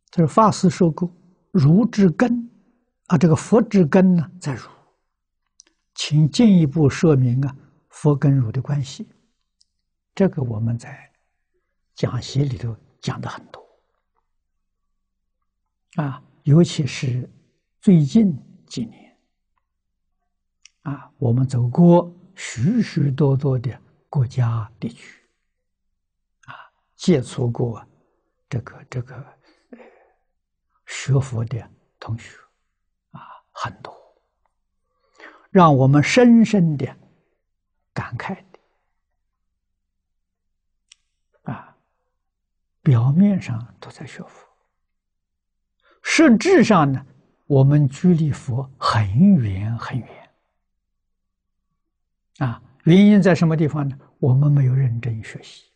这是法师说过，儒之根啊，这个佛之根呢在儒，请进一步说明啊佛跟儒的关系。这个我们在讲习里头讲的很多啊，尤其是最近几年啊，我们走过许许多多的国家地区啊，接触过这个学佛的同学啊，很多，让我们深深的感慨的啊，表面上都在学佛，实质上呢，我们距离佛很远很远啊。原因在什么地方呢？我们没有认真学习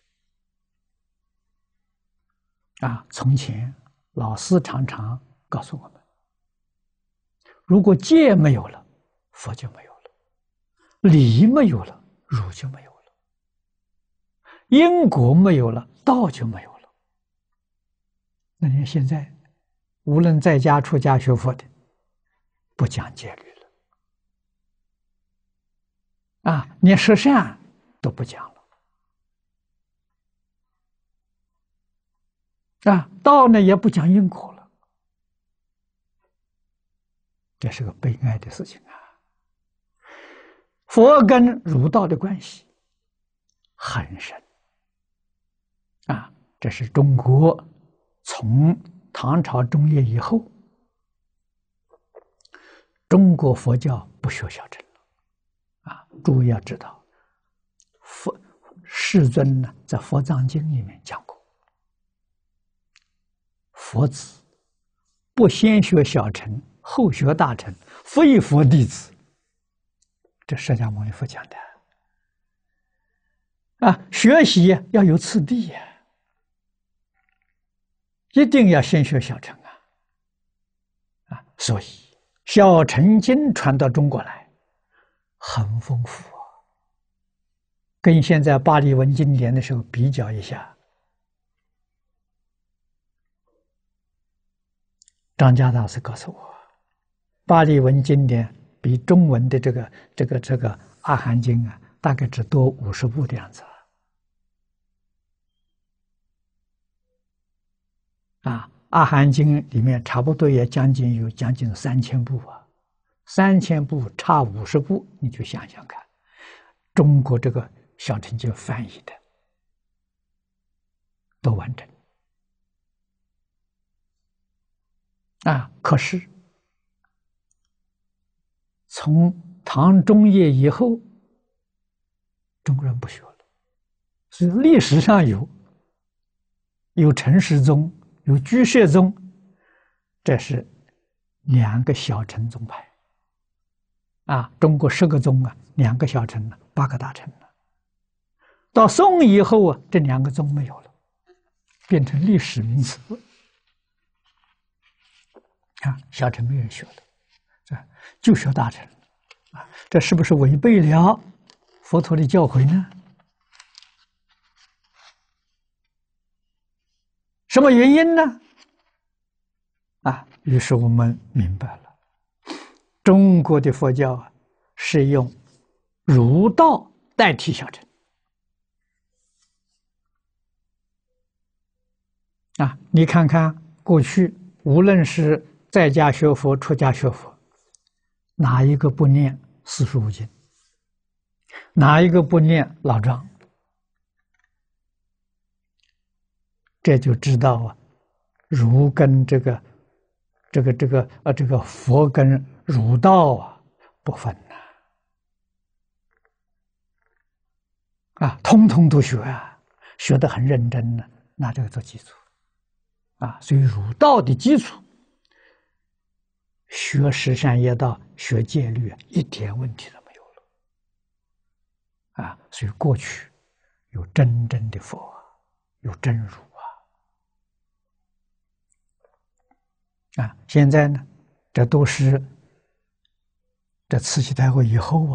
啊。从前老师常常告诉我们，如果戒没有了，佛就没有了；理没有了，儒就没有了；因果没有了，道就没有了。那你看现在，无论在家出家学佛的，不讲戒律了啊，连十善都不讲了啊，道呢也不讲因果了，这是个悲哀的事情啊。佛跟儒道的关系很深啊，这是中国从唐朝中叶以后，中国佛教不学小乘了啊。诸位要知道，世尊呢在《佛藏经》里面讲过，佛子不先学小乘，后学大乘，非佛弟子。这释迦牟尼佛讲的啊，学习要有次第呀，一定要先学小乘啊，所以小乘经传到中国来很丰富啊，跟现在巴利文经典的时候比较一下。张家大师告诉我，巴利文经典比中文的这个阿含经啊，大概只多50部的样子啊。阿含经里面差不多也将近3000部啊，3000部差50部，你就想想看，中国这个小乘经翻译的多完整啊！可是从唐中叶以后，中国人不学了，是历史上有陈世宗，有居士宗，这是2个小乘宗派啊。中国10个宗啊，2个小乘8个大乘了。到宋以后啊，这2个宗没有了，变成历史名词啊，小乘没人学的，就学大乘啊，这是不是违背了佛陀的教诲呢？什么原因呢？啊，于是我们明白了，中国的佛教啊，是用儒道代替小乘啊。你看看过去，无论是在家学佛、出家学佛，哪一个不念四书五经？哪一个不念老庄？这就知道啊，儒跟这个佛跟儒道啊不分啊，通通都学啊，学得很认真呢，拿这个做基础啊。所以儒道的基础，学十善业道、学戒律，一点问题都没有了啊。所以过去有真正的佛，有真儒啊，现在呢，这都是这慈禧太后以后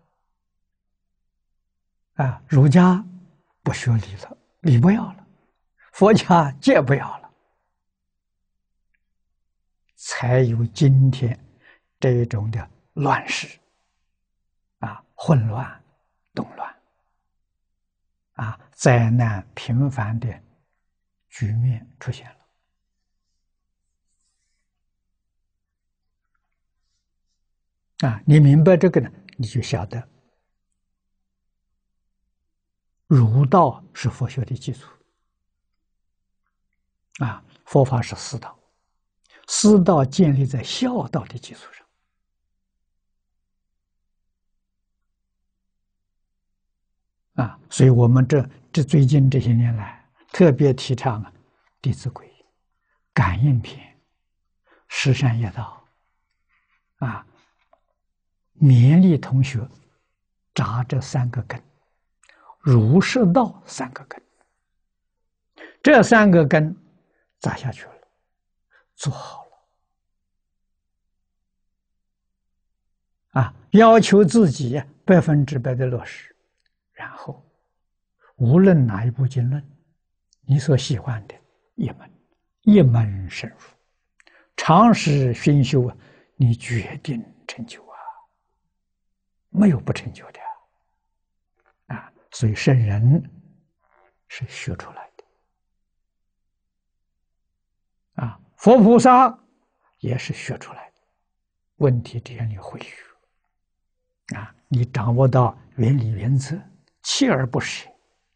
啊，儒家不学礼了，礼不要了，佛家戒不要了才有今天这种的乱世混乱、动乱灾难频繁的局面出现了你明白这个呢，你就晓得儒道是佛学的基础佛法是四道，四道建立在孝道的基础上所以我们这最近这些年来特别提倡《弟子规》、感应篇、十善业道勉励同学扎这三个根，儒释道三个根，这三个根扎下去了，做好了要求自己100%的落实，然后无论哪一部经论，你所喜欢的一门深入，长时熏修你决定成就没有不成就的所以圣人是学出来的佛菩萨也是学出来的。问题只要你会学你掌握到原理原则，锲而不舍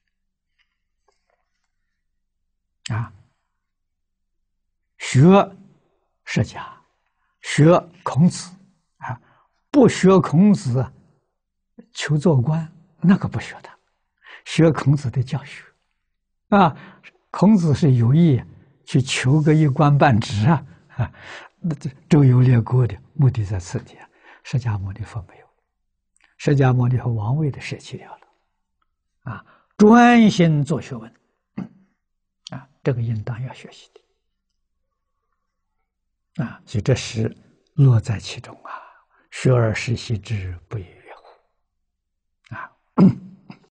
学释迦，学孔子不学孔子求做官，那个不学他，学孔子的教学孔子是有意去求个一官半职周游列国的目的在此地释迦牟尼佛没有，释迦牟尼佛王位的舍弃掉了专心做学问这个应当要学习的所以这是乐在其中学而时习之，不亦